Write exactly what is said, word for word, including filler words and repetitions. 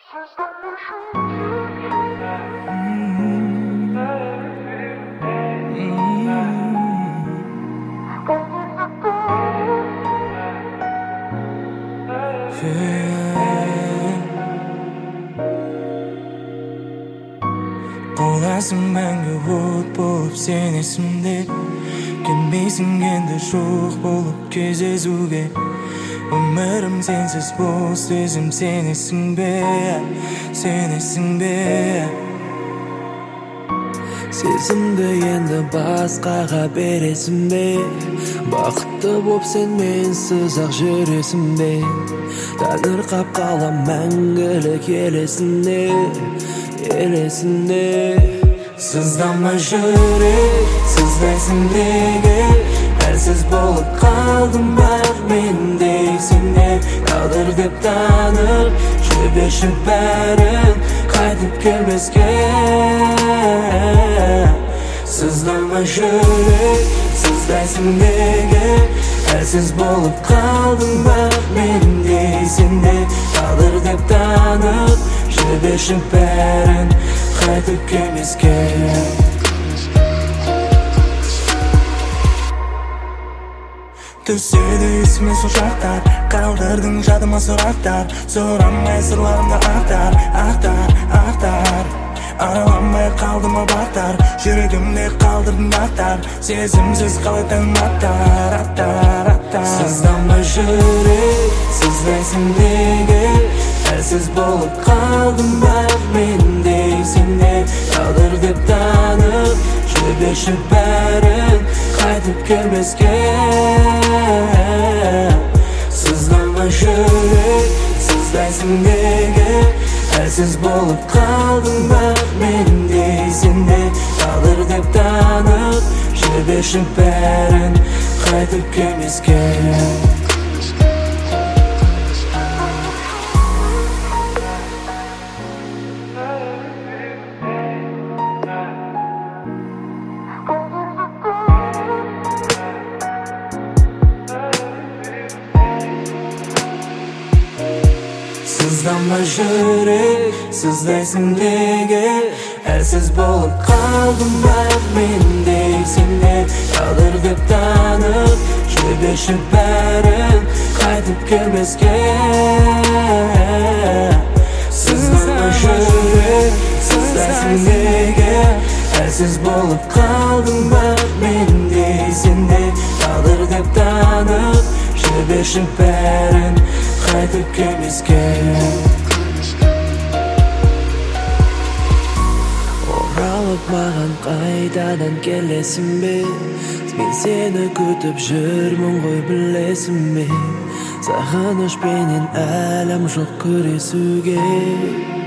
Qolasың мәңгі от болып сен есімде, келмейсің енді жоқ болып кездесуге. Өмірім сенсіз бос, өзім сенесің бе, сенесің бе? Сезімді енді басқаға бересің бе? Бақытты боп сен менсіз ақ жүресің бе? Таңырқап қалам мәңгілік елесінде, елесінде. Сыздама жүрек, сыздайсың неге? Әлсіз болып қалдым бар менде, сенде қалдыр деп танып, жіберші бәрін қайтып келмеске. Сыздама жүрек, сыздайсың неге? Әлсіз болып қалдым бар менде, сенде қалдыр деп танып, жіберші бәрін қайтып келмеске. Түседі есіме сол шақтар, қалдырдың жадыма сұрақтар. Сұрамай сырларымды ақтар, ақтар, ақтар. Араламай қалды ма бақтар, жүрегімде қалдырдың аттар. Сезімсіз қалайтын аттар, аттар, аттар. Сыздама жүрек, сыздайсың неге? Әлсіз болып қалдым бар менде, сенде қалдыр деп танып, жіберші бәрін қайтып келмеске. Сыздама жүрек, сыздайсың неге? Әлсіз болып қалдым бар менде, сенде қалдыр деп танып, жіберші бәрін қайтып келмеске. Сыздама жүрек, сыздайсың неге? Әлсіз болып қалдым бар менде, сенде қалдыр деп танып, жіберші бәрін қайтып келмеске. Сыздама жүрек, сыздайсың неге? Әлсіз болып қалдым бар менде, сенде қалдыр деп танып, жіберші бәрін қайтып келмеске. Оралып маған қайтадан келесің бе? Мен сені күтіп жүрмін ғой, білесің бе? Сағынышпенен әлем жоқ күресуге.